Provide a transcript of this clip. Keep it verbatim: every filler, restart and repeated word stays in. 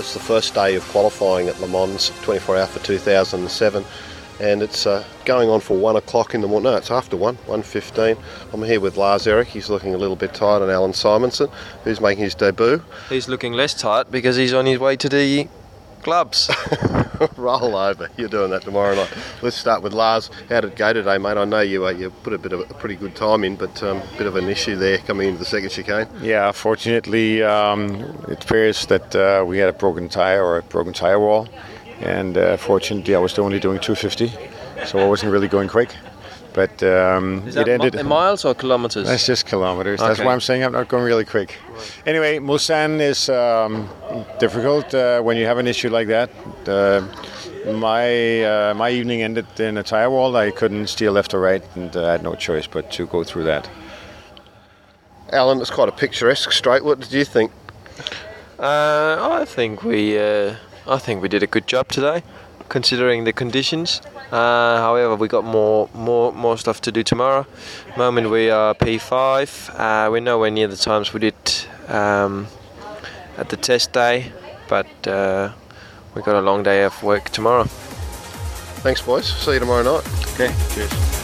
was the first day of qualifying at Le Mans twenty-four hour for two thousand seven, and it's uh, going on for one o'clock in the morning. No, it's after one, one fifteen. I'm here with Lars Erik. He's looking a little bit tired, and Alan Simonson, who's making his debut. He's looking less tight because he's on his way to the clubs. Roll over. You're doing that tomorrow night. Let's start with Lars. How did it go today, mate? I know you uh, you put a bit of a pretty good time in, but a um, bit of an issue there coming into the second chicane. Yeah, fortunately, um, it appears that uh, we had a broken tyre or a broken tyre wall, and uh, fortunately, I was only doing two fifty, so I wasn't really going quick. But um, Is that it ended. mi- miles or kilometers? That's just kilometers. Okay. That's why I'm saying I'm not going really quick. Right. Anyway, Mulsanne is um, difficult uh, when you have an issue like that. Uh, my uh, my evening ended in a tire wall. I couldn't steer left or right, and uh, I had no choice but to go through that. Alan, it's quite a picturesque straight. What did you think? Uh, I think we uh, I think we did a good job today, considering the conditions. Uh, however, we got more more more stuff to do tomorrow. Moment we are P five. Uh, we're nowhere near the times we did um, at the test day, but uh, we got a long day of work tomorrow. Thanks, boys. See you tomorrow night. Okay, cheers.